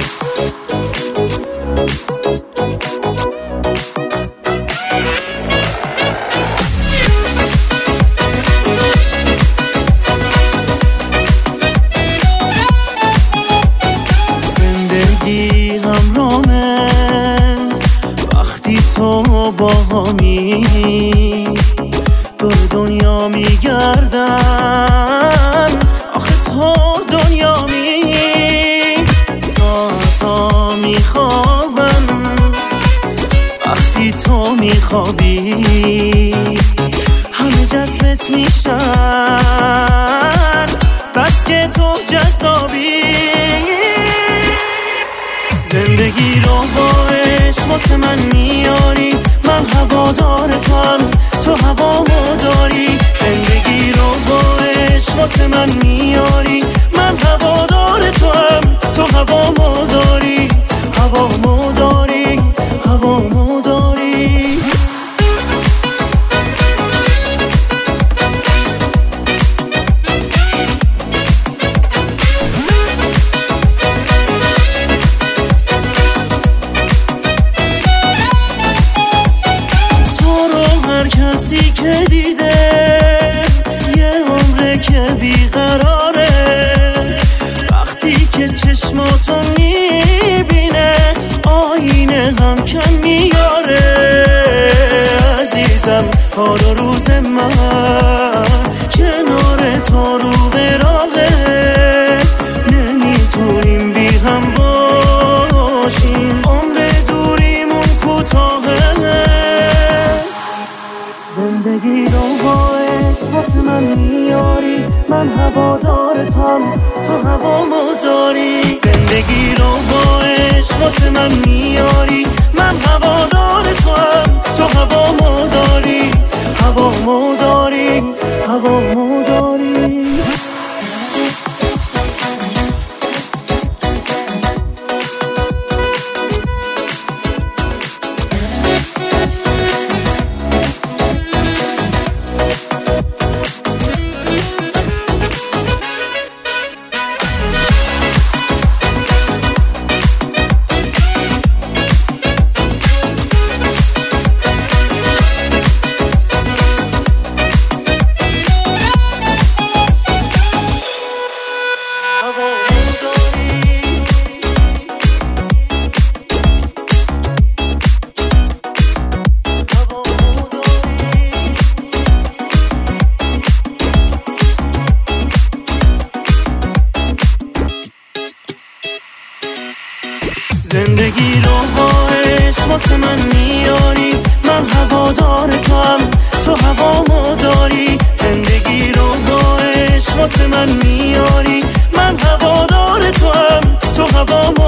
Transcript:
زندگی همرامه وقتی تو با همی دور دنیا میگردن، آخه تو دنیامی. ساعتا میخوابن وقتی تو میخوابی، همه جذبت میشن بس که تو جذابی. زندگی رو با عشق واسه من میاری، من هوادار توام، تو هوامو داری. زندگی رو با عشق واسه من میاری، من هوادار توام، تو هوامو داری. هوامو داری، هوامو داری. کسی که دیده یه عمره که بیقراره، وقتی که چشماتو میبینه آینه هم کم میاره. عزیزم حال و روز من کنار تو رو به راهه، نمیتونیم بی هم باشیم، عمر دوریمون کوتاهه. زندگی رو با عشق واسه من میاری، من هوادار توام، تو هوامو داری. زندگی رو با عشق واسه من میاری، من هوادار توام، تو هوامو داری. هوامو داری، هوامو داری. زندگی رو با عشق واسه من میاری، من هوادار توام، تو هوامو داری. زندگی رو با عشق واسه من میاری، من هوادار توام، تو هوامو